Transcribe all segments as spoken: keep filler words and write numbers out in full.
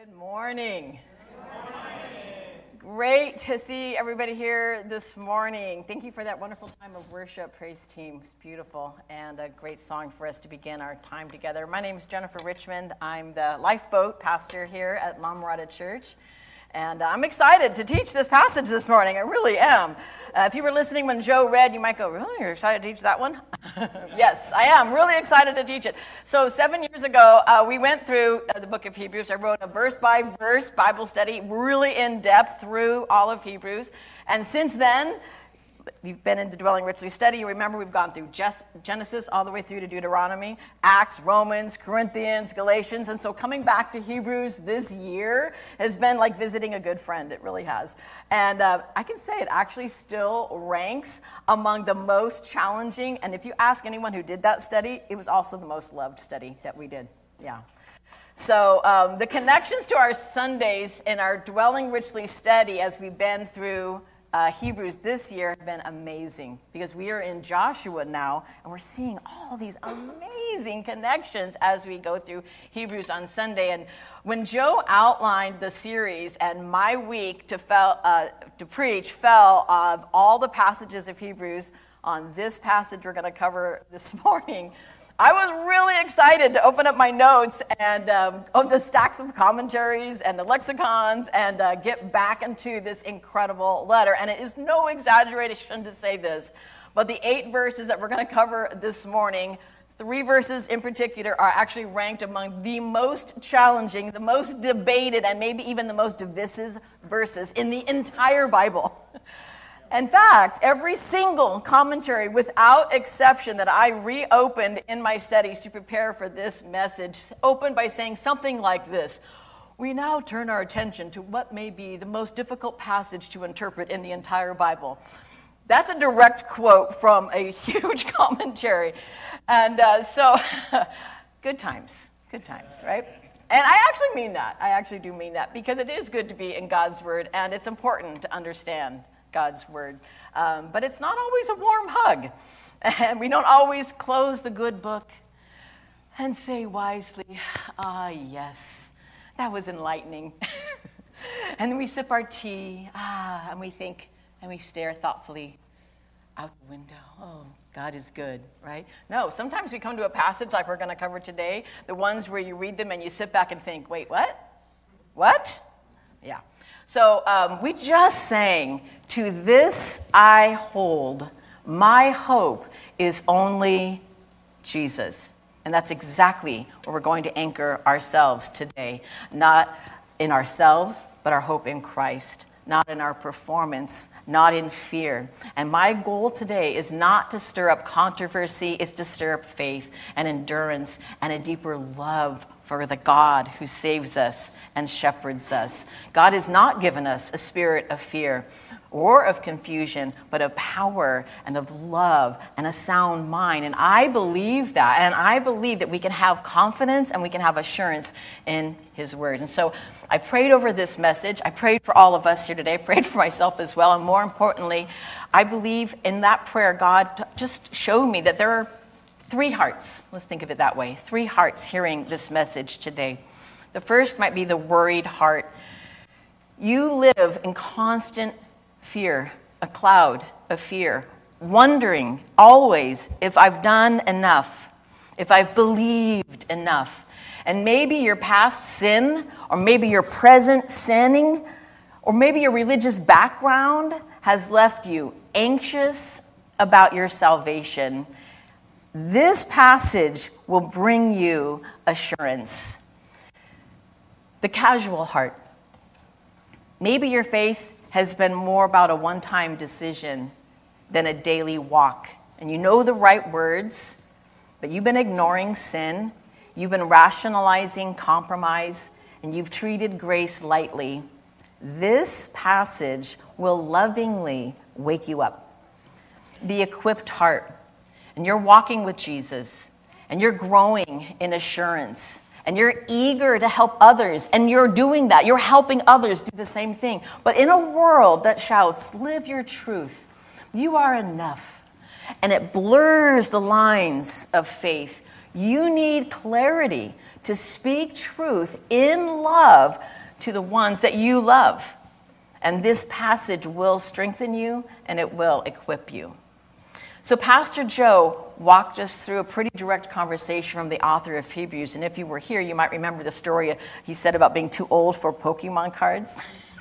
Good morning. Good morning. Great to see everybody here this morning. Thank you for that wonderful time of worship, praise team. It's beautiful and a great song for us to begin our time together. My name is Jennifer Richmond. I'm the lifeboat pastor here at La Mirada Church. And I'm excited to teach this passage this morning. I really am. Uh, if you were listening when Joe read, you might go, really? You're excited to teach that one? Yes, I am. Really excited to teach it. So seven years ago, uh, we went through uh, the book of Hebrews. I wrote a verse-by-verse Bible study, really in-depth through all of Hebrews. And since then, you've been in the Dwelling Richly study. You remember we've gone through Genesis all the way through to Deuteronomy, Acts, Romans, Corinthians, Galatians. And so coming back to Hebrews this year has been like visiting a good friend. It really has. And uh, I can say it actually still ranks among the most challenging. And if you ask anyone who did that study, it was also the most loved study that we did. Yeah. So um, the connections to our Sundays in our Dwelling Richly study as we've been through Uh, Hebrews this year have been amazing because we are in Joshua now and we're seeing all these amazing connections as we go through Hebrews on Sunday. And when Joe outlined the series and my week to, fel- uh, to preach fell of all the passages of Hebrews on this passage we're going to cover this morning, I was really excited to open up my notes and um, oh, the stacks of commentaries and the lexicons and uh, get back into this incredible letter. And it is no exaggeration to say this, but the eight verses that we're going to cover this morning, three verses in particular, are actually ranked among the most challenging, the most debated, and maybe even the most divisive verses in the entire Bible. In fact, every single commentary, without exception, that I reopened in my studies to prepare for this message, opened by saying something like this: we now turn our attention to what may be the most difficult passage to interpret in the entire Bible. That's a direct quote from a huge commentary. And uh, so, good times, good times, right? And I actually mean that. I actually do mean that because it is good to be in God's Word, and it's important to understand God's Word. Um, but it's not always a warm hug. And we don't always close the good book and say wisely, ah, yes, that was enlightening. And then we sip our tea, ah, and we think, and we stare thoughtfully out the window. Oh, God is good, right? No, sometimes we come to a passage like we're going to cover today, the ones where you read them and you sit back and think, wait, what? What? Yeah. So um, we just sang, "To this I hold, my hope is only Jesus." And that's exactly where we're going to anchor ourselves today. Not in ourselves, but our hope in Christ. Not in our performance, not in fear. And my goal today is not to stir up controversy, it's to stir up faith and endurance and a deeper love for the God who saves us and shepherds us. God has not given us a spirit of fear or of confusion, but of power and of love and a sound mind. And I believe that, and I believe that we can have confidence and we can have assurance in His Word. And so I prayed over this message. I prayed for all of us here today. I prayed for myself as well. And more importantly, I believe in that prayer, God just showed me that there are three hearts. Let's think of it that way. Three hearts hearing this message today. The first might be the worried heart. You live in constant fear, a cloud of fear, wondering always if I've done enough, if I've believed enough. And maybe your past sin, or maybe your present sinning, or maybe your religious background has left you anxious about your salvation. This passage will bring you assurance. The casual heart. Maybe your faith has been more about a one-time decision than a daily walk. And you know the right words, but you've been ignoring sin, you've been rationalizing compromise, and you've treated grace lightly. This passage will lovingly wake you up. The equipped heart. And you're walking with Jesus, and you're growing in assurance, and you're eager to help others, and you're doing that. You're helping others do the same thing. But in a world that shouts, live your truth, you are enough, and it blurs the lines of faith, you need clarity to speak truth in love to the ones that you love. And this passage will strengthen you and it will equip you. So Pastor Joe walked us through a pretty direct conversation from the author of Hebrews. And if you were here, you might remember the story he said about being too old for Pokemon cards.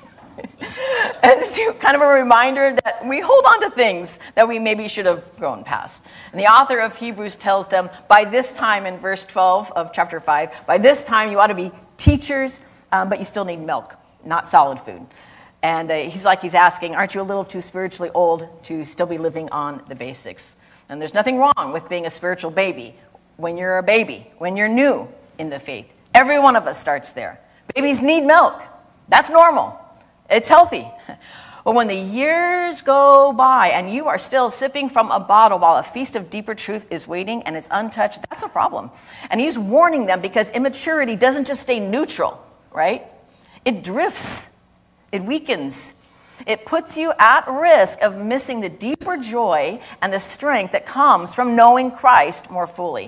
And it's kind of a reminder that we hold on to things that we maybe should have grown past. And the author of Hebrews tells them, by this time, in verse twelve of chapter five, by this time you ought to be teachers, um, but you still need milk, not solid food. And uh, he's like he's asking, aren't you a little too spiritually old to still be living on the basics? And there's nothing wrong with being a spiritual baby when you're a baby, when you're new in the faith. Every one of us starts there. Babies need milk. That's normal. It's healthy. But when the years go by and you are still sipping from a bottle while a feast of deeper truth is waiting and it's untouched, that's a problem. And he's warning them because immaturity doesn't just stay neutral, right? It drifts. It weakens. It puts you at risk of missing the deeper joy and the strength that comes from knowing Christ more fully.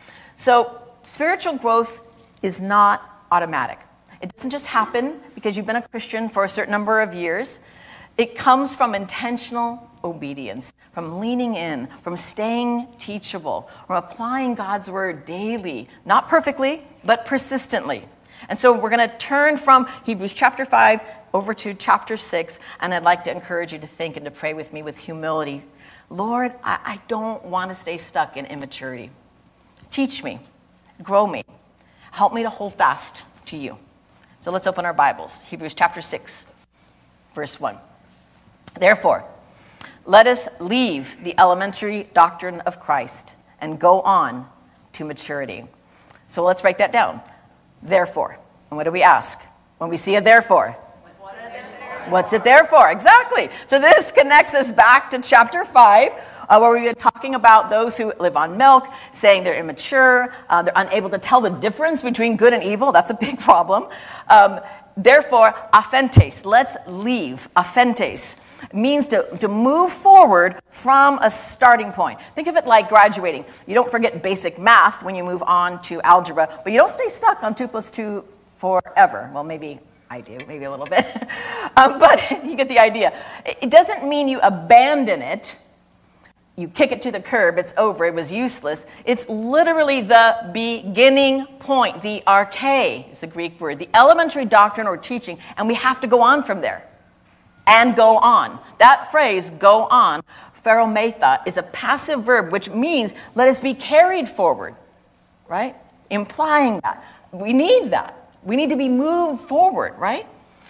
So spiritual growth is not automatic. It doesn't just happen because you've been a Christian for a certain number of years. It comes from intentional obedience, from leaning in, from staying teachable, from applying God's word daily, not perfectly, but persistently. And so we're going to turn from Hebrews chapter five over to chapter six, and I'd like to encourage you to think and to pray with me with humility. Lord, I, I don't want to stay stuck in immaturity. Teach me, grow me, help me to hold fast to you. So let's open our Bibles. Hebrews chapter six, verse one. Therefore, let us leave the elementary doctrine of Christ and go on to maturity. So let's break that down. Therefore. And what do we ask when we see a therefore? What's it there for? What's it there for? Exactly. So this connects us back to chapter five, Uh, where we've been talking about those who live on milk, saying they're immature, uh, they're unable to tell the difference between good and evil. That's a big problem. Um, therefore, aphentes, let's leave. Aphentes means to, to move forward from a starting point. Think of it like graduating. You don't forget basic math when you move on to algebra, but you don't stay stuck on two plus two forever. Well, maybe I do, maybe a little bit. um, but you get the idea. It doesn't mean you abandon it. You kick it to the curb, it's over, it was useless. It's literally the beginning point. The arche is the Greek word, the elementary doctrine or teaching, and we have to go on from there. And go on. That phrase, go on, pharometha, is a passive verb, which means let us be carried forward, right? Implying that. We need that. We need to be moved forward, right?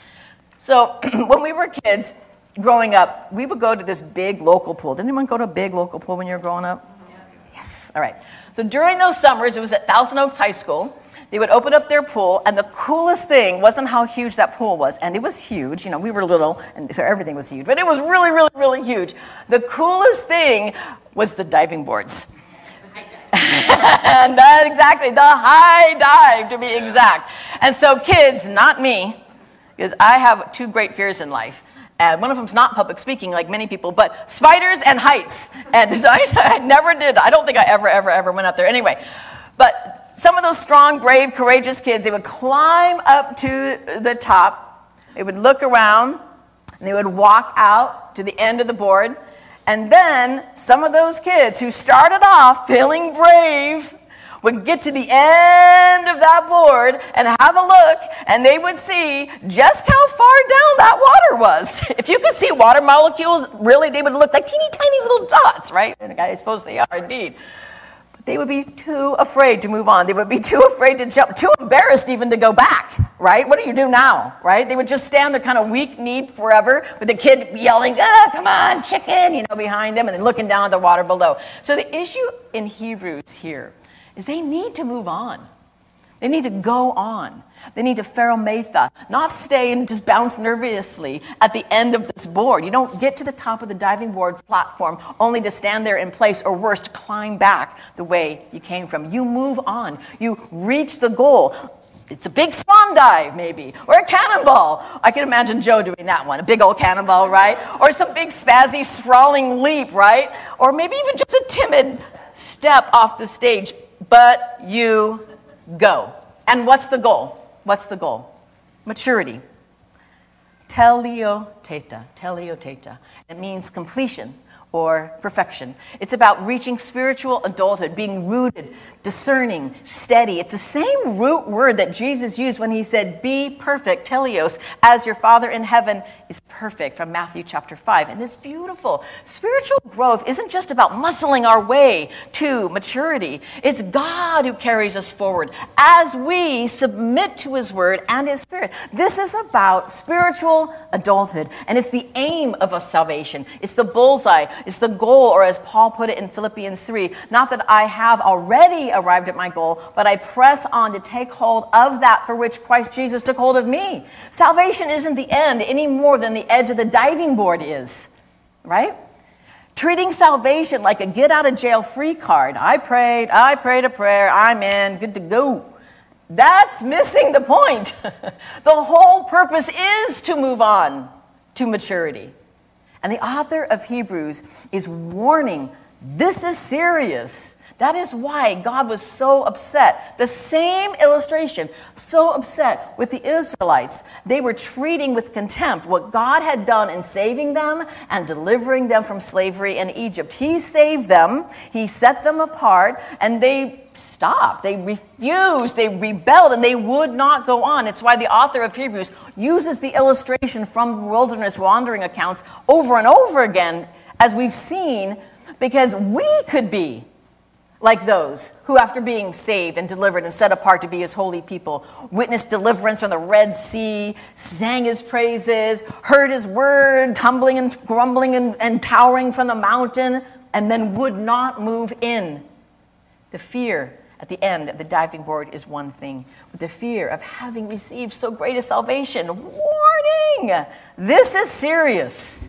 So when we were kids, growing up, we would go to this big local pool. Did anyone go to a big local pool when you were growing up? Yeah. Yes. All right. So during those summers, it was at Thousand Oaks High School. They would open up their pool, and the coolest thing wasn't how huge that pool was. And it was huge. You know, we were little, and so everything was huge. But it was really, really, really huge. The coolest thing was the diving boards. And that exactly, the high dive, to be exact. And so kids, not me, because I have two great fears in life. And one of them's not public speaking like many people, but spiders and heights. And so I, I never did. I don't think I ever, ever, ever went up there. Anyway, but some of those strong, brave, courageous kids, they would climb up to the top. They would look around, and they would walk out to the end of the board. And then some of those kids who started off feeling brave would get to the end of that board and have a look, and they would see just how far down that water was. If you could see water molecules, really, they would look like teeny tiny little dots, right? And I suppose they are indeed. But they would be too afraid to move on. They would be too afraid to jump, too embarrassed even to go back, right? What do you do now, right? They would just stand there kind of weak-kneed forever with the kid yelling, ah, come on, chicken, you know, behind them, and then looking down at the water below. So the issue in Hebrews here is they need to move on. They need to go on. They need to pharometha, not stay and just bounce nervously at the end of this board. You don't get to the top of the diving board platform only to stand there in place, or worse, to climb back the way you came from. You move on. You reach the goal. It's a big swan dive, maybe, or a cannonball. I can imagine Joe doing that one, a big old cannonball, right? Or some big spazzy, sprawling leap, right? Or maybe even just a timid step off the stage. But you go. And what's the goal? What's the goal? Maturity. Teleoteta. Teleoteta. It means completion or perfection. It's about reaching spiritual adulthood, being rooted, discerning, steady. It's the same root word that Jesus used when he said, be perfect, teleos, as your Father in heaven is perfect, from Matthew chapter five. And it's beautiful. Spiritual growth isn't just about muscling our way to maturity. It's God who carries us forward as we submit to his word and his spirit. This is about spiritual adulthood, and it's the aim of a salvation. It's the bullseye. It's the goal, or as Paul put it in Philippians three, not that I have already arrived at my goal, but I press on to take hold of that for which Christ Jesus took hold of me. Salvation isn't the end any more than the edge of the diving board is, right? Treating salvation like a get-out-of-jail-free card. I prayed, I prayed a prayer, I'm in, good to go. That's missing the point. The whole purpose is to move on to maturity. And the author of Hebrews is warning, this is serious. That is why God was so upset. The same illustration, so upset with the Israelites. They were treating with contempt what God had done in saving them and delivering them from slavery in Egypt. He saved them, he set them apart, and they stopped. They refused, they rebelled, and they would not go on. It's why the author of Hebrews uses the illustration from wilderness wandering accounts over and over again, as we've seen, because we could be like those who, after being saved and delivered and set apart to be his holy people, witnessed deliverance from the Red Sea, sang his praises, heard his word, tumbling and grumbling and, and towering from the mountain, and then would not move in. The fear at the end of the diving board is one thing, but the fear of having received so great a salvation, warning! This is serious.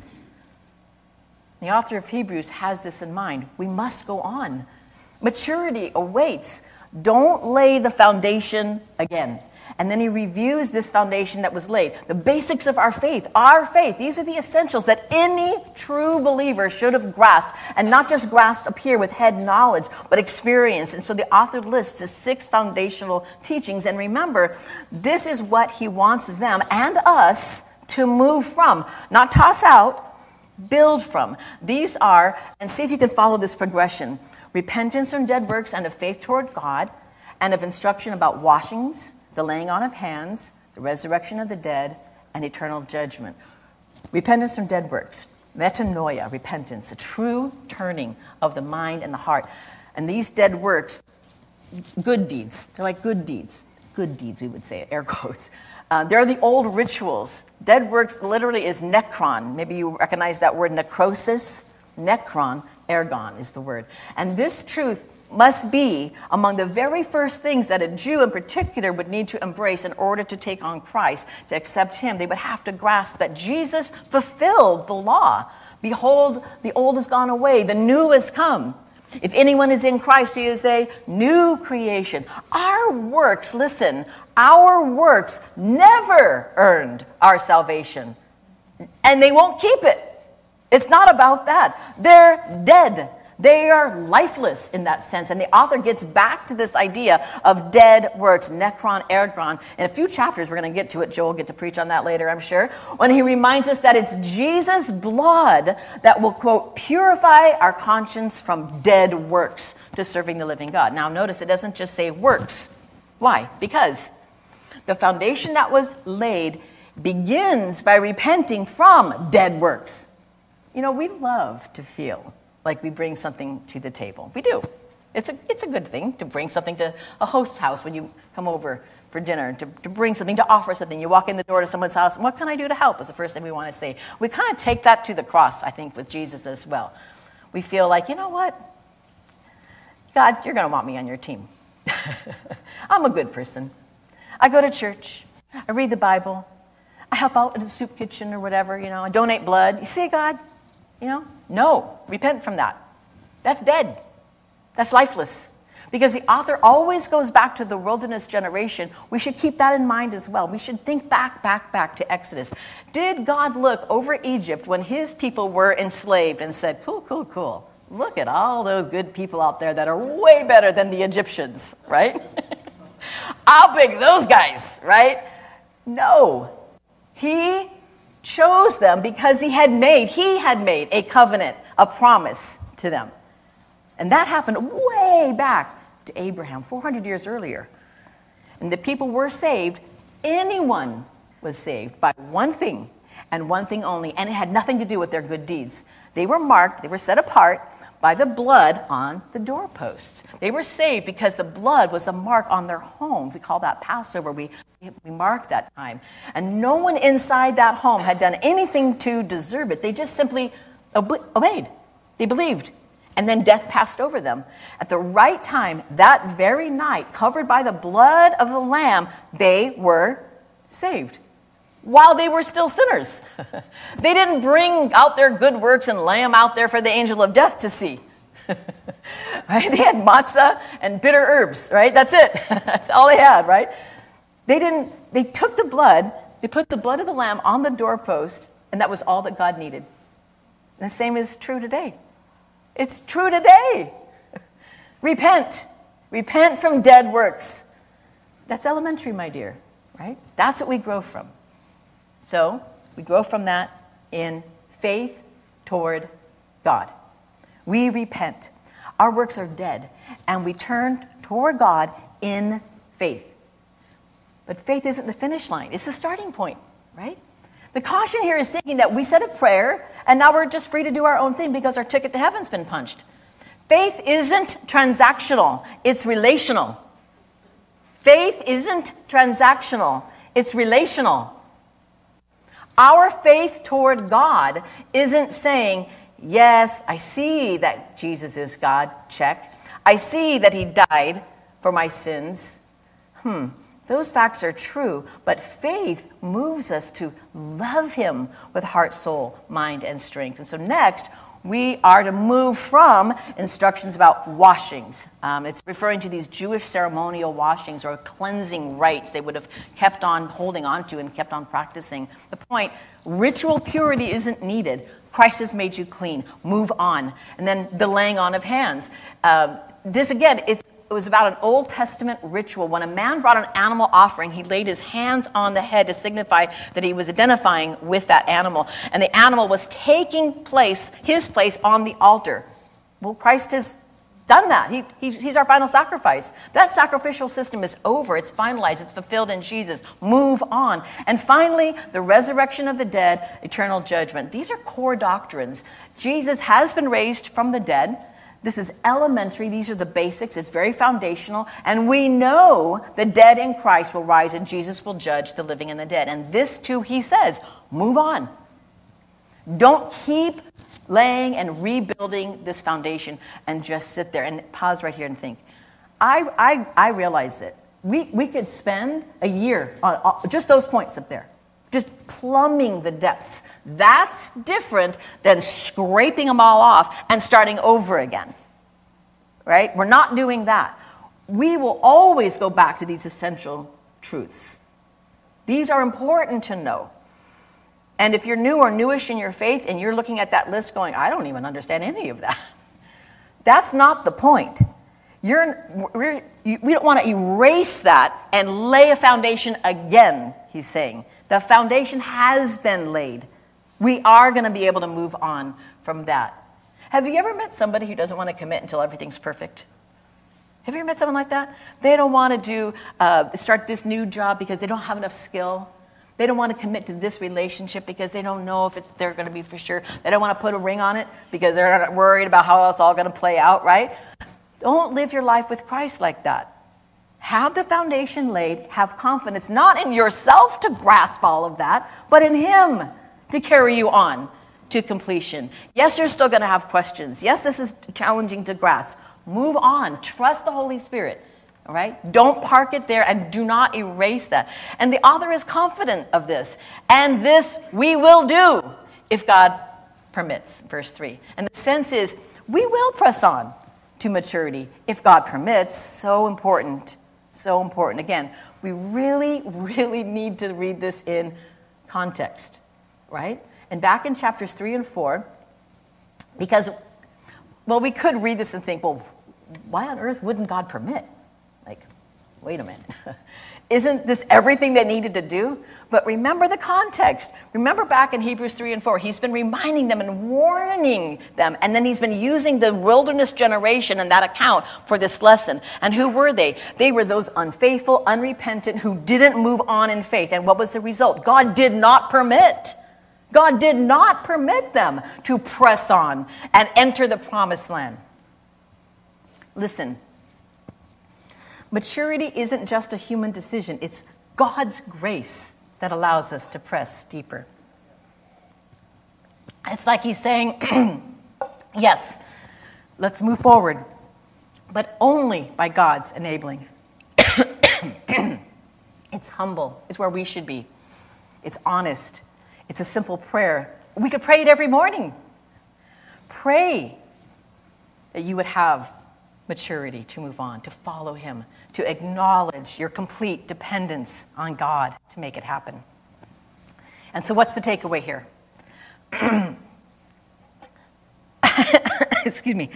The author of Hebrews has this in mind. We must go on. Maturity awaits. Don't lay the foundation again. And then he reviews this foundation that was laid. The basics of our faith, our faith. These are the essentials that any true believer should have grasped. And not just grasped up here with head knowledge, but experience. And so the author lists the six foundational teachings. And remember, this is what he wants them and us to move from. Not toss out, build from. These are, and see if you can follow this progression. Repentance from dead works and of faith toward God, and of instruction about washings, the laying on of hands, the resurrection of the dead, and eternal judgment. Repentance from dead works. Metanoia, repentance, a true turning of the mind and the heart. And these dead works, good deeds, they're like good deeds. Good deeds, we would say, air quotes. Uh, they're the old rituals. Dead works literally is necron. Maybe you recognize that word, necrosis. Necron, ergon is the word. And this truth must be among the very first things that a Jew in particular would need to embrace in order to take on Christ, to accept him. They would have to grasp that Jesus fulfilled the law. Behold, the old has gone away, the new has come. If anyone is in Christ, he is a new creation. Our works, listen, our works never earned our salvation. And they won't keep it. It's not about that. They're dead. They are lifeless in that sense. And the author gets back to this idea of dead works, necron, ergon. In a few chapters, we're going to get to it. Joel will get to preach on that later, I'm sure. When he reminds us that it's Jesus' blood that will, quote, purify our conscience from dead works to serving the living God. Now, notice it doesn't just say works. Why? Because the foundation that was laid begins by repenting from dead works. You know, we love to feel like we bring something to the table. We do. It's a it's a good thing to bring something to a host's house when you come over for dinner, to, to bring something, to offer something. You walk in the door to someone's house, and what can I do to help is the first thing we want to say. We kind of take that to the cross, I think, with Jesus as well. We feel like, you know what? God, you're going to want me on your team. I'm a good person. I go to church. I read the Bible. I help out in the soup kitchen or whatever, you know. I donate blood. You see, God? You know, no, repent from that. That's dead. That's lifeless. Because the author always goes back to the wilderness generation. We should keep that in mind as well. We should think back, back, back to Exodus. Did God look over Egypt when his people were enslaved and said, cool, cool, cool. Look at all those good people out there that are way better than the Egyptians, right? I'll pick those guys, right? No. He chose them because he had made, he had made a covenant, a promise to them. And that happened way back to Abraham, four hundred years earlier. And the people were saved. Anyone was saved by one thing and one thing only, and it had nothing to do with their good deeds. They were marked, they were set apart by the blood on the doorposts. They were saved because the blood was the mark on their home. We call that Passover. We, we mark that time. And no one inside that home had done anything to deserve it. They just simply obeyed. They believed. And then death passed over them. At the right time, that very night, covered by the blood of the Lamb, they were saved while they were still sinners. They didn't bring out their good works and lay them out there for the angel of death to see. Right? They had matzah and bitter herbs, right? That's it. That's all they had, right? They didn't, they took the blood, they put the blood of the Lamb on the doorpost, and that was all that God needed. And the same is true today. It's true today. Repent. Repent from dead works. That's elementary, my dear, right? That's what we grow from. So we grow from that in faith toward God. We repent. Our works are dead, and we turn toward God in faith. But faith isn't the finish line. It's the starting point, right? The caution here is thinking that we said a prayer, and now we're just free to do our own thing because our ticket to heaven's been punched. Faith isn't transactional. It's relational. Faith isn't transactional. It's relational. Our faith toward God isn't saying, yes, I see that Jesus is God, check. I see that he died for my sins. Hmm, those facts are true, but faith moves us to love him with heart, soul, mind, and strength. And so next, we are to move from instructions about washings. Um, it's referring to these Jewish ceremonial washings or cleansing rites they would have kept on holding on to and kept on practicing. The point, ritual purity isn't needed. Christ has made you clean. Move on. And then the laying on of hands. Uh, this, again, it's It was about an Old Testament ritual. When a man brought an animal offering, he laid his hands on the head to signify that he was identifying with that animal. And the animal was taking place, his place on the altar. Well, Christ has done that. He, he, he's our final sacrifice. That sacrificial system is over. It's finalized. It's fulfilled in Jesus. Move on. And finally, the resurrection of the dead, eternal judgment. These are core doctrines. Jesus has been raised from the dead. This is elementary. These are the basics. It's very foundational. And we know the dead in Christ will rise and Jesus will judge the living and the dead. And this too, he says, move on. Don't keep laying and rebuilding this foundation and just sit there and pause right here and think. I I, I realize it. We, we could spend a year on, on just those points up there. Just plumbing the depths. That's different than scraping them all off and starting over again. Right? We're not doing that. We will always go back to these essential truths. These are important to know. And if you're new or newish in your faith and you're looking at that list going, I don't even understand any of that. That's not the point. You're, we're, you, we don't want to erase that and lay a foundation again, he's saying. The foundation has been laid. We are going to be able to move on from that. Have you ever met somebody who doesn't want to commit until everything's perfect? Have you ever met someone like that? They don't want to do uh, start this new job because they don't have enough skill. They don't want to commit to this relationship because they don't know if it's they're going to be for sure. They don't want to put a ring on it because they're not worried about how it's all going to play out, right? Don't live your life with Christ like that. Have the foundation laid, have confidence, not in yourself to grasp all of that, but in him to carry you on to completion. Yes, you're still going to have questions. Yes, this is challenging to grasp. Move on. Trust the Holy Spirit. All right? Don't park it there and do not erase that. And the author is confident of this. And this we will do if God permits, verse three. And the sense is we will press on to maturity if God permits. So important. So important. Again, we really, really need to read this in context, right? And back in chapters three and four, because, well, we could read this and think, well, why on earth wouldn't God permit? Like, wait a minute. Isn't this everything they needed to do? But remember the context. Remember back in Hebrews three and four, he's been reminding them and warning them. And then he's been using the wilderness generation in that account for this lesson. And who were they? They were those unfaithful, unrepentant, who didn't move on in faith. And what was the result? God did not permit. God did not permit them to press on and enter the promised land. Listen. Maturity isn't just a human decision. It's God's grace that allows us to press deeper. It's like he's saying, yes, let's move forward, but only by God's enabling. It's humble. It's where we should be. It's honest. It's a simple prayer. We could pray it every morning. Pray that you would have maturity to move on, to follow him, to acknowledge your complete dependence on God to make it happen. And so what's the takeaway here? Excuse me.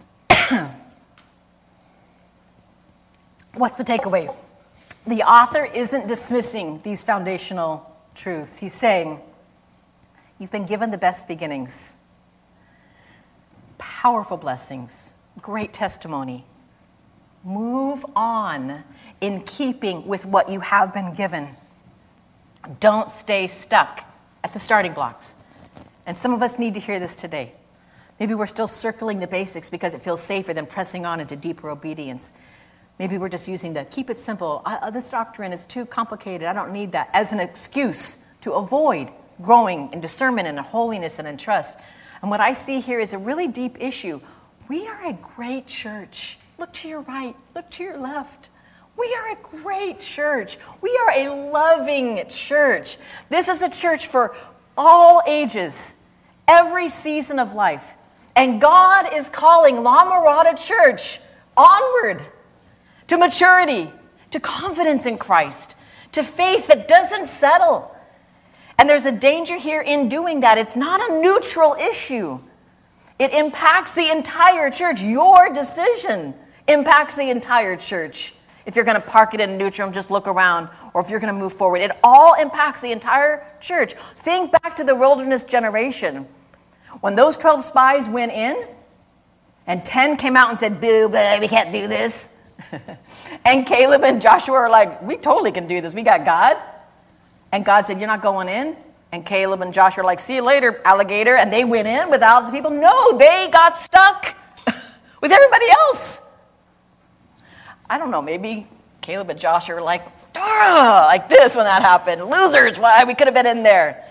What's the takeaway? The author isn't dismissing these foundational truths. He's saying, you've been given the best beginnings, powerful blessings, great testimony. Move on in keeping with what you have been given. Don't stay stuck at the starting blocks. And some of us need to hear this today. Maybe we're still circling the basics because it feels safer than pressing on into deeper obedience. Maybe we're just using the keep it simple. Uh, this doctrine is too complicated. I don't need that as an excuse to avoid growing in discernment and in holiness and in trust. And what I see here is a really deep issue. We are a great church. Look to your right. Look to your left. We are a great church. We are a loving church. This is a church for all ages, every season of life. And God is calling La Mirada Church onward to maturity, to confidence in Christ, to faith that doesn't settle. And there's a danger here in doing that. It's not a neutral issue. It impacts the entire church. Your decision impacts the entire church. If you're going to park it in neutral and just look around, or if you're going to move forward, it all impacts the entire church. Think back to the wilderness generation. When those twelve spies went in, and ten came out and said, boo, boo, we can't do this. And Caleb and Joshua are like, we totally can do this. We got God. And God said, you're not going in? And Caleb and Joshua are like, see you later, alligator. And they went in without the people. No, they got stuck with everybody else. I don't know, maybe Caleb and Joshua were like, ah, like this when that happened. Losers, why? We could have been in there.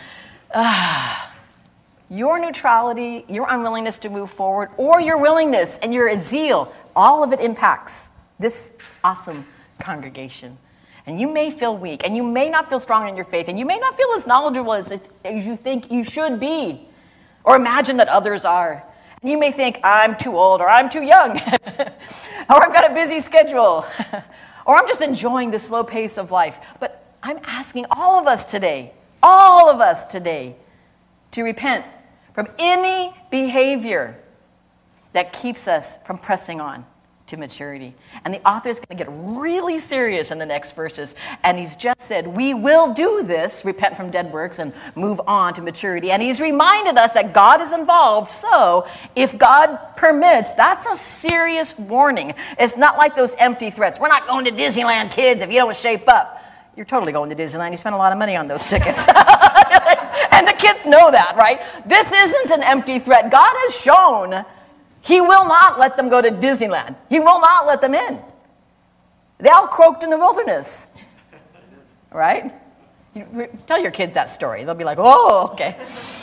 Ah, your neutrality, your unwillingness to move forward, or your willingness and your zeal, all of it impacts this awesome congregation. And you may feel weak, and you may not feel strong in your faith, and you may not feel as knowledgeable as, as you think you should be, or imagine that others are. And you may think, I'm too old, or I'm too young, or I've got a busy schedule, or I'm just enjoying the slow pace of life. But I'm asking all of us today, all of us today, to repent from any behavior that keeps us from pressing on to maturity. And the author is going to get really serious in the next verses. And he's just said, we will do this, repent from dead works and move on to maturity. And he's reminded us that God is involved. So if God permits, that's a serious warning. It's not like those empty threats. We're not going to Disneyland, kids, if you don't shape up. You're totally going to Disneyland. You spent a lot of money on those tickets. And the kids know that, right? This isn't an empty threat. God has shown He will not let them go to Disneyland. He will not let them in. They all croaked in the wilderness. Right? You, tell your kids that story. They'll be like, oh, okay.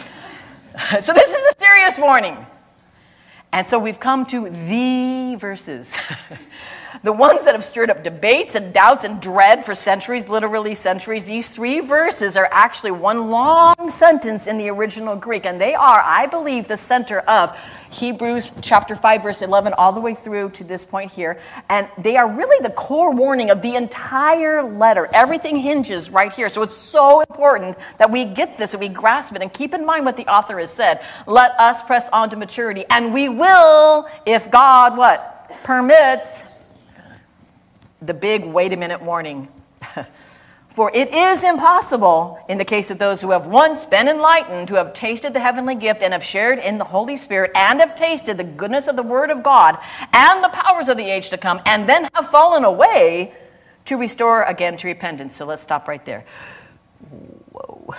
So this is a serious warning. And so we've come to the verses. The ones that have stirred up debates and doubts and dread for centuries, literally centuries. These three verses are actually one long sentence in the original Greek. And they are, I believe, the center of Hebrews chapter five, verse eleven, all the way through to this point here. And they are really the core warning of the entire letter. Everything hinges right here. So it's so important that we get this and we grasp it and keep in mind what the author has said. Let us press on to maturity. And we will, if God, what? Permits. The big wait a minute warning. For it is impossible, in the case of those who have once been enlightened, who have tasted the heavenly gift and have shared in the Holy Spirit and have tasted the goodness of the Word of God and the powers of the age to come, and then have fallen away, to restore again to repentance. So let's stop right there. Whoa.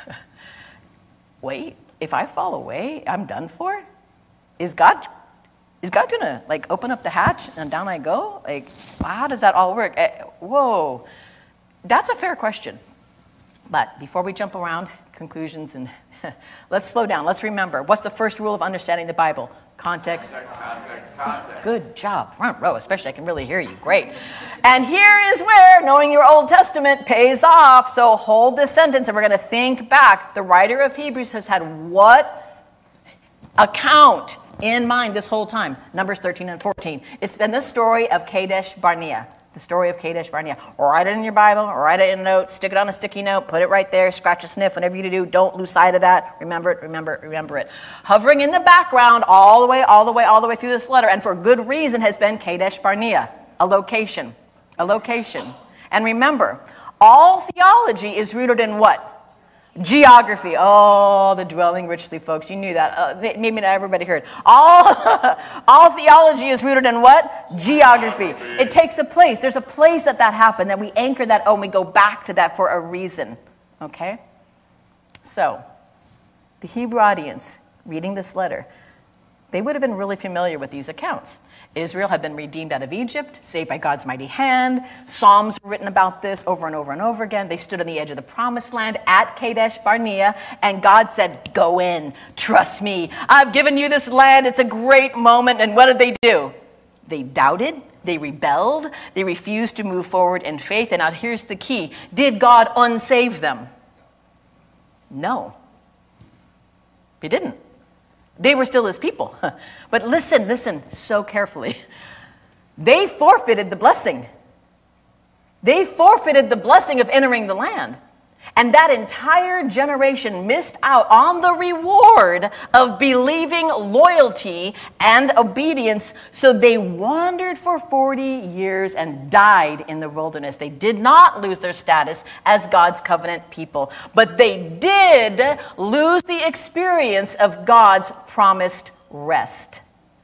Wait, if I fall away, I'm done for? Is God... Is God going to, like, open up the hatch and down I go? Like, how does that all work? Uh, whoa. That's a fair question. But before we jump around conclusions, and let's slow down. Let's remember, what's the first rule of understanding the Bible? Context. Context, context, context. Good job. Front row, especially. I can really hear you. Great. And here is where knowing your Old Testament pays off. So hold this sentence, and we're going to think back. The writer of Hebrews has had what account in mind this whole time? Numbers thirteen and fourteen. It's been the story of Kadesh Barnea. The story of Kadesh Barnea. Write it in your Bible, write it in a note, stick it on a sticky note, put it right there, scratch a sniff, whatever you do. Don't lose sight of that. Remember it, remember it, remember it. Hovering in the background all the way, all the way, all the way through this letter, and for good reason, has been Kadesh Barnea, a location, a location. And remember, all theology is rooted in what? Geography. Oh, the dwelling richly, folks. You knew that. Uh, maybe not everybody heard. All, all theology is rooted in what? Geography. It takes a place. There's a place that that happened, that we anchor that, oh, and we go back to that for a reason. Okay? So, the Hebrew audience reading this letter, they would have been really familiar with these accounts. Israel had been redeemed out of Egypt, saved by God's mighty hand. Psalms were written about this over and over and over again. They stood on the edge of the promised land at Kadesh Barnea, and God said, go in, trust me. I've given you this land. It's a great moment. And what did they do? They doubted. They rebelled. They refused to move forward in faith. And now here's the key. Did God unsave them? No. He didn't. They were still his people. But listen, listen so carefully. They forfeited the blessing. They forfeited the blessing of entering the land. And that entire generation missed out on the reward of believing loyalty and obedience. So they wandered for forty years and died in the wilderness. They did not lose their status as God's covenant people, but they did lose the experience of God's promised rest.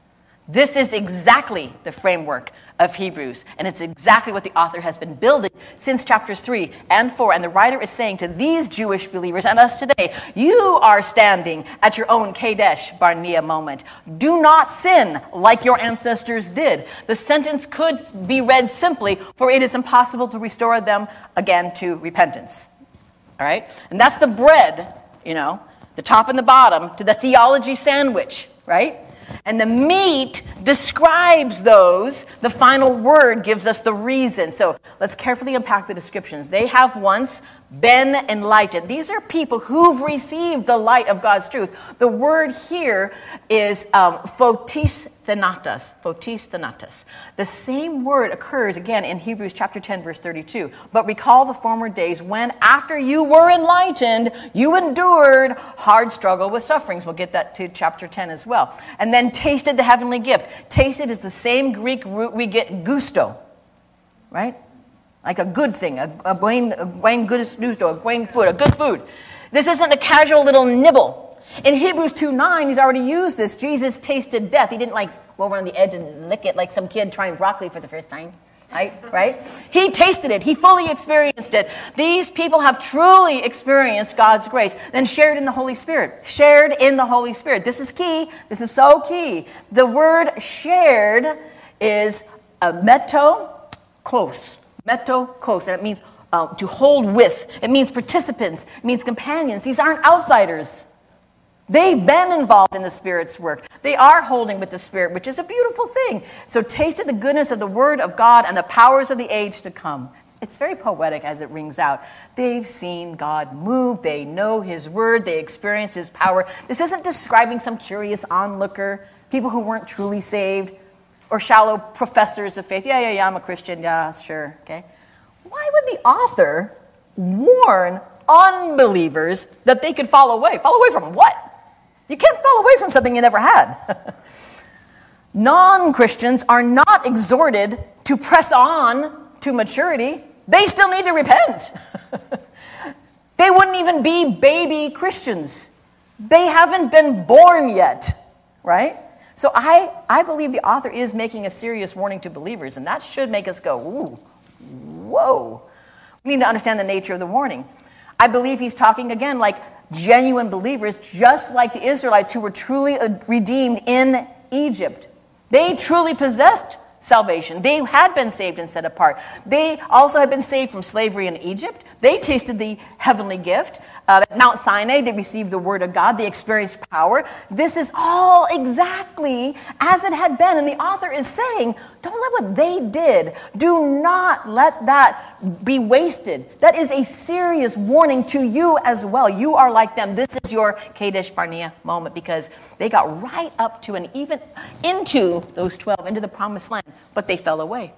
This is exactly the framework of Hebrews, and it's exactly what the author has been building since chapters three and four. And the writer is saying to these Jewish believers and us today, you are standing at your own Kadesh Barnea moment. Do not sin like your ancestors did. The sentence could be read simply, for it is impossible to restore them again to repentance. All right? And that's the bread, you know, the top and the bottom to the theology sandwich, right? And the meat describes those. The final word gives us the reason. So let's carefully unpack the descriptions. They have once been enlightened. These are people who've received the light of God's truth. The word here is um, photis thanatos. Photis thanatos. The same word occurs again in Hebrews chapter ten, verse thirty-two. But recall the former days when, after you were enlightened, you endured hard struggle with sufferings. We'll get that to chapter ten as well. And then tasted the heavenly gift. Tasted is the same Greek root we get gusto, right? Like a good thing, a, a buen, a buen gusto, a buen food, a good food. This isn't a casual little nibble. In Hebrews two nine, he's already used this. Jesus tasted death. He didn't like go over on the edge and lick it like some kid trying broccoli for the first time. Right? Right? He tasted it. He fully experienced it. These people have truly experienced God's grace, then shared in the Holy Spirit. Shared in the Holy Spirit. This is key. This is so key. The word shared is a meto kos. Meto kos. And it means uh, to hold with. It means participants. It means companions. These aren't outsiders. They've been involved in the Spirit's work. They are holding with the Spirit, which is a beautiful thing. So tasted the goodness of the Word of God and the powers of the age to come. It's very poetic as it rings out. They've seen God move. They know His Word. They experience His power. This isn't describing some curious onlooker, people who weren't truly saved, or shallow professors of faith. Yeah, yeah, yeah, I'm a Christian. Yeah, sure. Okay. Why would the author warn unbelievers that they could fall away? Fall away from what? You can't fall away from something you never had. Non-Christians are not exhorted to press on to maturity. they still need to repent. They wouldn't even be baby Christians. They haven't been born yet, right? So I, I believe the author is making a serious warning to believers, and that should make us go, ooh, whoa. We need to understand the nature of the warning. I believe he's talking, again, like genuine believers, just like the Israelites who were truly redeemed in Egypt. They truly possessed salvation. They had been saved and set apart. They also had been saved from slavery in Egypt. They tasted the heavenly gift. Uh, at Mount Sinai, they received the word of God. They experienced power. This is all exactly as it had been. And the author is saying, don't let what they did, do not let that be wasted. That is a serious warning to you as well. You are like them. This is your Kadesh Barnea moment, because they got right up to and even into those twelve, into the promised land, but they fell away.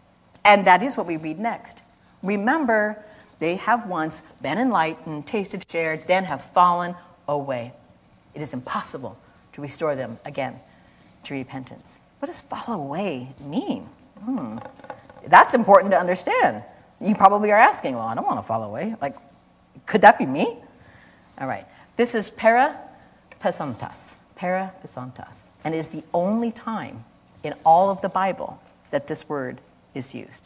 And that is what we read next. Remember, they have once been enlightened, tasted, shared, then have fallen away. It is impossible to restore them again to repentance. What does fall away mean? Hmm. That's important to understand. You probably are asking, well, I don't want to fall away. Like, could that be me? All right. This is para pesantas. Para pesantas. And is the only time in all of the Bible that this word is used.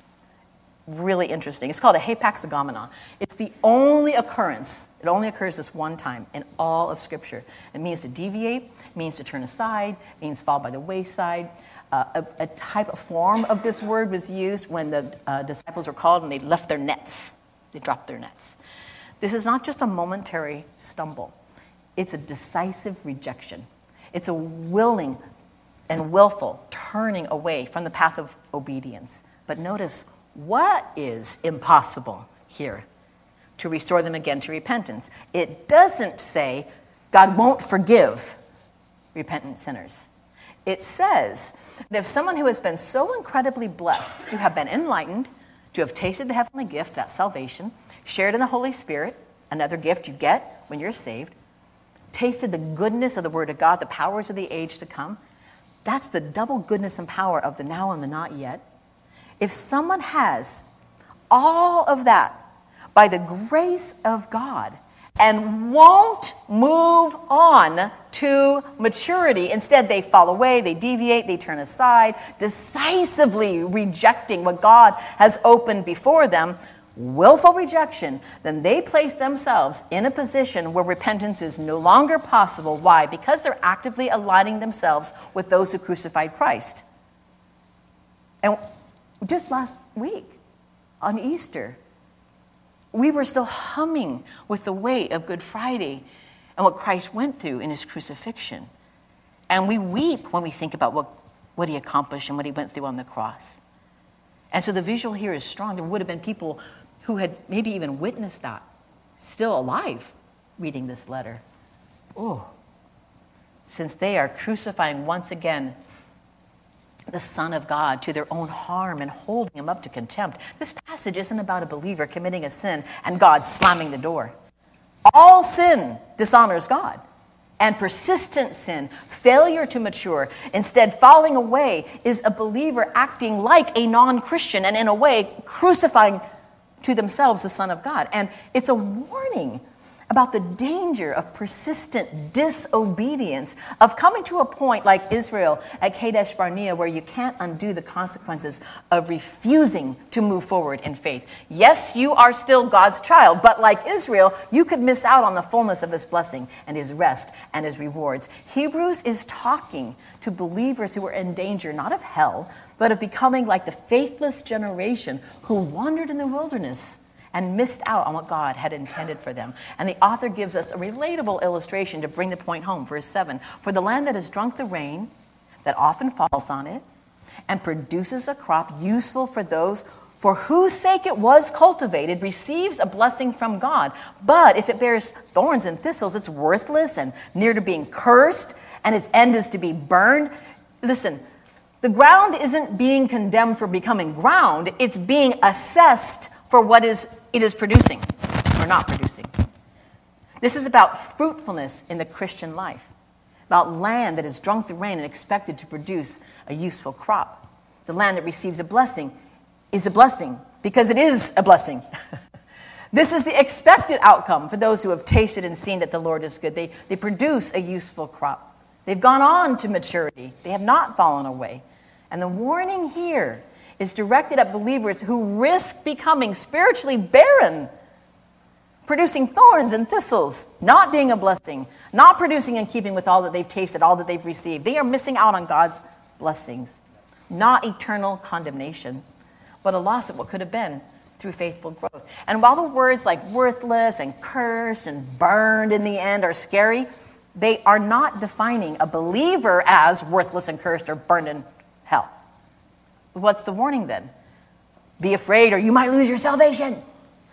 Really interesting. It's called a hapaxagomena. It's the only occurrence, it only occurs this one time in all of Scripture. It means to deviate, it means to turn aside, it means fall by the wayside. Uh, a, a type of form of this word was used when the uh, disciples were called and they left their nets. They dropped their nets. This is not just a momentary stumble. It's a decisive rejection. It's a willing and willful turning away from the path of obedience. But notice, what is impossible here? To restore them again to repentance. It doesn't say God won't forgive repentant sinners. It says that if someone who has been so incredibly blessed to have been enlightened, to have tasted the heavenly gift, that's salvation, shared in the Holy Spirit, another gift you get when you're saved, tasted the goodness of the Word of God, the powers of the age to come, that's the double goodness and power of the now and the not yet. If someone has all of that by the grace of God and won't move on to maturity, instead they fall away, they deviate, they turn aside, decisively rejecting what God has opened before them, willful rejection, then they place themselves in a position where repentance is no longer possible. Why? Because they're actively aligning themselves with those who crucified Christ. And just last week, on Easter, we were still humming with the weight of Good Friday and what Christ went through in his crucifixion. And we weep when we think about what, what he accomplished and what he went through on the cross. And so the visual here is strong. There would have been people who had maybe even witnessed that, still alive, reading this letter. Oh, since they are crucifying once again the Son of God to their own harm and holding him up to contempt. This passage isn't about a believer committing a sin and God slamming the door. All sin dishonors God. And persistent sin, failure to mature, instead falling away, is a believer acting like a non-Christian and in a way crucifying to themselves the Son of God. And it's a warning about the danger of persistent disobedience, of coming to a point like Israel at Kadesh Barnea where you can't undo the consequences of refusing to move forward in faith. Yes, you are still God's child, but like Israel, you could miss out on the fullness of his blessing and his rest and his rewards. Hebrews is talking to believers who are in danger, not of hell, but of becoming like the faithless generation who wandered in the wilderness and missed out on what God had intended for them. And the author gives us a relatable illustration to bring the point home. Verse seven, for the land that has drunk the rain that often falls on it and produces a crop useful for those for whose sake it was cultivated receives a blessing from God. But if it bears thorns and thistles, it's worthless and near to being cursed, and its end is to be burned. Listen, the ground isn't being condemned for becoming ground. It's being assessed for what is it is producing or not producing. This is about fruitfulness in the Christian life, about land that has drunk the rain and expected to produce a useful crop. The land that receives a blessing is a blessing because it is a blessing. This is the expected outcome for those who have tasted and seen that the Lord is good. They, they produce a useful crop. They've gone on to maturity. They have not fallen away. And the warning here is directed at believers who risk becoming spiritually barren, producing thorns and thistles, not being a blessing, not producing in keeping with all that they've tasted, all that they've received. They are missing out on God's blessings, not eternal condemnation, but a loss of what could have been through faithful growth. And while the words like worthless and cursed and burned in the end are scary, they are not defining a believer as worthless and cursed or burned in hell. What's the warning then? Be afraid or you might lose your salvation.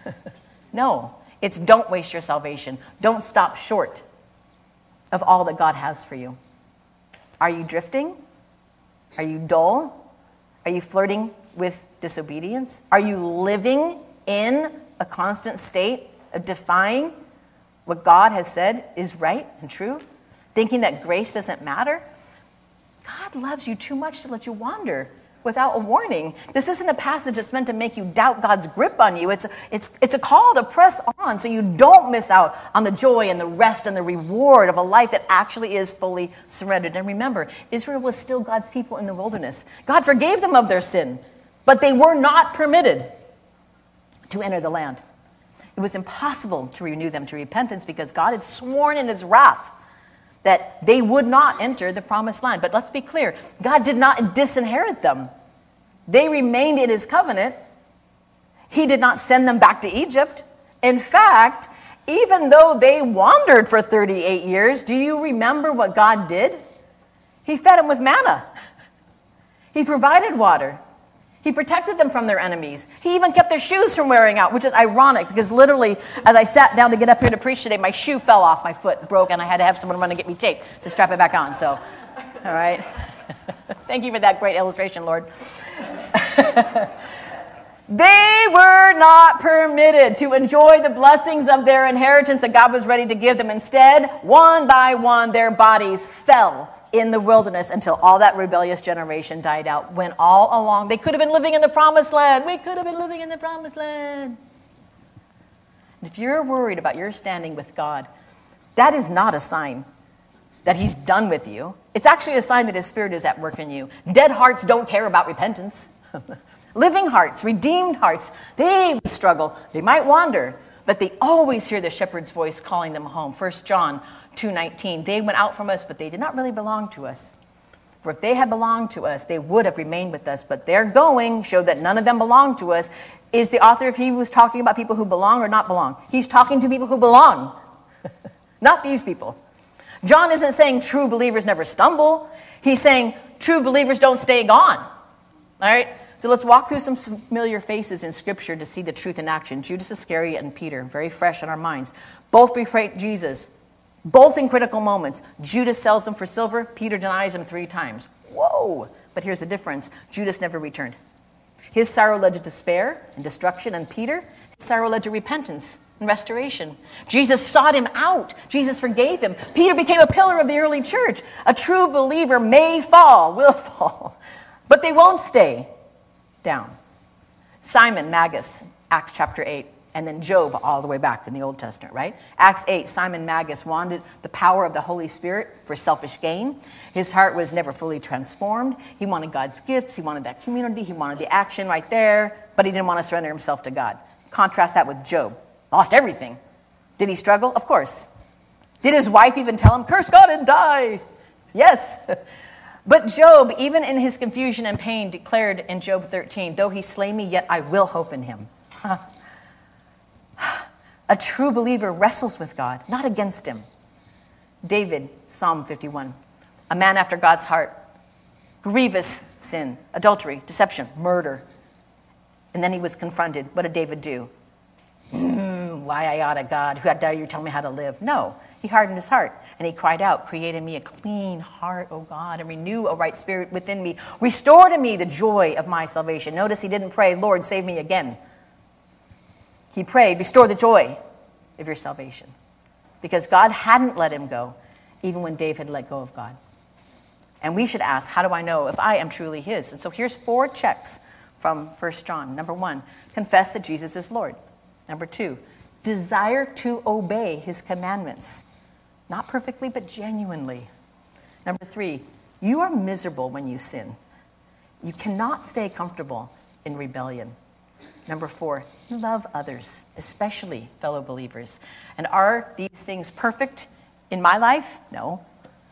No, it's don't waste your salvation. Don't stop short of all that God has for you. Are you drifting? Are you dull? Are you flirting with disobedience? Are you living in a constant state of defying what God has said is right and true? Thinking that grace doesn't matter? God loves you too much to let you wander without a warning. This isn't a passage that's meant to make you doubt God's grip on you. It's a, it's, it's a call to press on so you don't miss out on the joy and the rest and the reward of a life that actually is fully surrendered. And remember, Israel was still God's people in the wilderness. God forgave them of their sin, but they were not permitted to enter the land. It was impossible to renew them to repentance because God had sworn in his wrath that they would not enter the promised land. But let's be clear, God did not disinherit them. They remained in his covenant. He did not send them back to Egypt. In fact, even though they wandered for thirty-eight years, do you remember what God did? He fed them with manna. He provided water. He protected them from their enemies. He even kept their shoes from wearing out, which is ironic because literally, as I sat down to get up here to preach today, my shoe fell off my foot, broke, and I had to have someone run and get me tape to strap it back on. So, all right. Thank you for that great illustration, Lord. They were not permitted to enjoy the blessings of their inheritance that God was ready to give them. Instead, one by one, their bodies fell in the wilderness until all that rebellious generation died out, when all along they could have been living in the promised land. We could have been living in the promised land. And if you're worried about your standing with God, that is not a sign that he's done with you. It's actually a sign that his Spirit is at work in you. Dead hearts don't care about repentance. Living hearts, redeemed hearts, they would struggle. They might wander, but they always hear the shepherd's voice calling them home. First John two nineteen, they went out from us, but they did not really belong to us. For if they had belonged to us, they would have remained with us. But their going showed that none of them belonged to us. Is the author of Hebrews talking about people who belong or not belong? He's talking to people who belong, not these people. John isn't saying true believers never stumble. He's saying true believers don't stay gone. All right? So let's walk through some familiar faces in Scripture to see the truth in action. Judas Iscariot and Peter, very fresh in our minds. Both betrayed Jesus. Both in critical moments. Judas sells him for silver. Peter denies him three times. Whoa! But here's the difference. Judas never returned. His sorrow led to despair and destruction, and Peter, his sorrow led to repentance and restoration. Jesus sought him out. Jesus forgave him. Peter became a pillar of the early church. A true believer may fall, will fall, but they won't stay down. Simon Magus, Acts chapter eight. And then Job all the way back in the Old Testament, right? Acts eight, Simon Magus wanted the power of the Holy Spirit for selfish gain. His heart was never fully transformed. He wanted God's gifts. He wanted that community. He wanted the action right there. But he didn't want to surrender himself to God. Contrast that with Job. Lost everything. Did he struggle? Of course. Did his wife even tell him, curse God and die? Yes. But Job, even in his confusion and pain, declared in Job thirteen, though he slay me, yet I will hope in him. A true believer wrestles with God, not against him. David, Psalm fifty-one, a man after God's heart, grievous sin, adultery, deception, murder. And then he was confronted. What did David do? Mm, why I oughta God, who dare you tell me how to live? No, he hardened his heart, and he cried out, create in me a clean heart, O God, and renew a right spirit within me. Restore to me the joy of my salvation. Notice he didn't pray, Lord, save me again. He prayed, restore the joy of your salvation. Because God hadn't let him go, even when David had let go of God. And we should ask, how do I know if I am truly his? And so here's four checks from First John. Number one, confess that Jesus is Lord. Number two, desire to obey his commandments. Not perfectly, but genuinely. Number three, you are miserable when you sin. You cannot stay comfortable in rebellion. Number four, you love others, especially fellow believers. And are these things perfect in my life? No.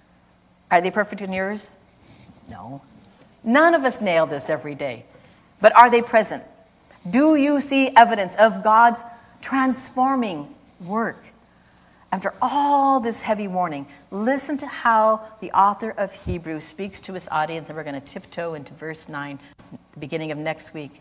Are they perfect in yours? No. None of us nail this every day. But are they present? Do you see evidence of God's transforming work? After all this heavy warning, listen to how the author of Hebrews speaks to his audience, and we're going to tiptoe into verse nine, the beginning of next week.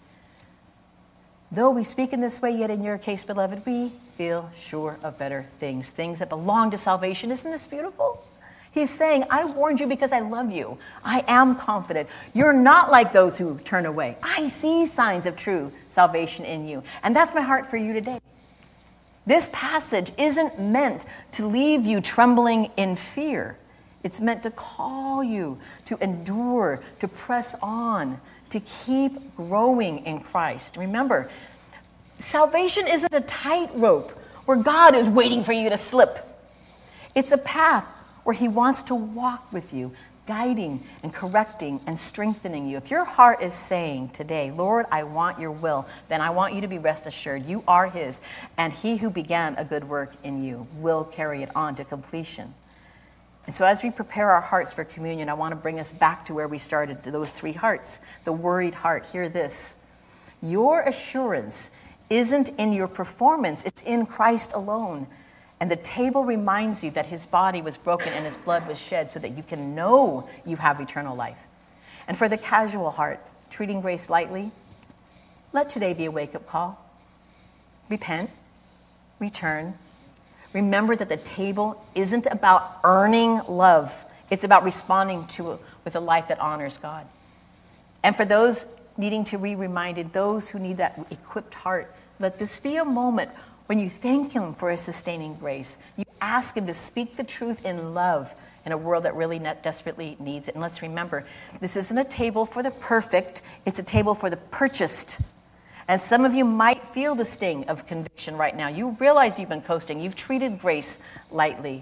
Though we speak in this way, yet in your case, beloved, we feel sure of better things, things that belong to salvation. Isn't this beautiful? He's saying, I warned you because I love you. I am confident. You're not like those who turn away. I see signs of true salvation in you. And that's my heart for you today. This passage isn't meant to leave you trembling in fear. It's meant to call you to endure, to press on, to keep growing in Christ. Remember, salvation isn't a tightrope where God is waiting for you to slip. It's a path where he wants to walk with you, guiding and correcting and strengthening you. If your heart is saying today, Lord, I want your will, then I want you to be rest assured you are his, and he who began a good work in you will carry it on to completion. And so as we prepare our hearts for communion, I want to bring us back to where we started, to those three hearts. The worried heart, hear this. Your assurance isn't in your performance, it's in Christ alone. And the table reminds you that his body was broken and his blood was shed so that you can know you have eternal life. And for the casual heart, treating grace lightly, let today be a wake-up call. Repent, return. Remember that the table isn't about earning love. It's about responding to it with a life that honors God. And for those needing to be reminded, those who need that equipped heart, let this be a moment when you thank him for his sustaining grace. You ask him to speak the truth in love in a world that really desperately needs it. And let's remember, this isn't a table for the perfect. It's a table for the purchased. And some of you might feel the sting of conviction right now. You realize you've been coasting. You've treated grace lightly.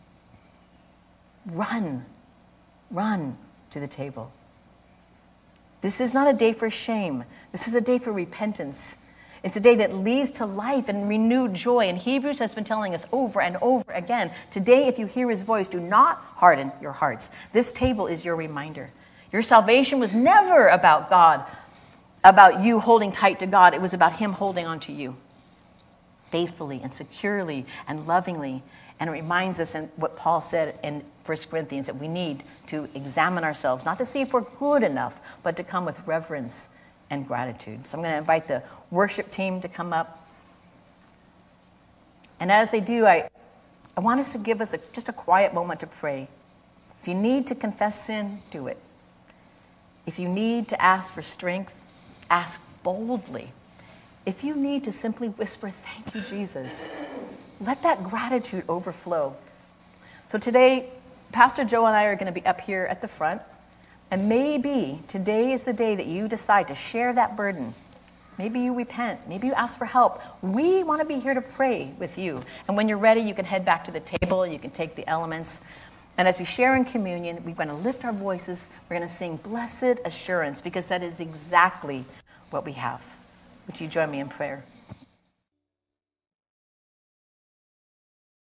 Run. Run to the table. This is not a day for shame. This is a day for repentance. It's a day that leads to life and renewed joy. And Hebrews has been telling us over and over again, today if you hear his voice, do not harden your hearts. This table is your reminder. Your salvation was never about God, about you holding tight to God. It was about him holding on to you faithfully and securely and lovingly. And it reminds us in what Paul said in First Corinthians, that we need to examine ourselves, not to see if we're good enough, but to come with reverence and gratitude. So I'm going to invite the worship team to come up. And as they do, I, I want us to give us a, just a quiet moment to pray. If you need to confess sin, do it. If you need to ask for strength, ask boldly. If you need to simply whisper, thank you, Jesus, let that gratitude overflow. So today, Pastor Joe and I are going to be up here at the front. And maybe today is the day that you decide to share that burden. Maybe you repent. Maybe you ask for help. We want to be here to pray with you. And when you're ready, you can head back to the table. You can take the elements. And as we share in communion, we're going to lift our voices. We're going to sing Blessed Assurance, because that is exactly what we have. Would you join me in prayer?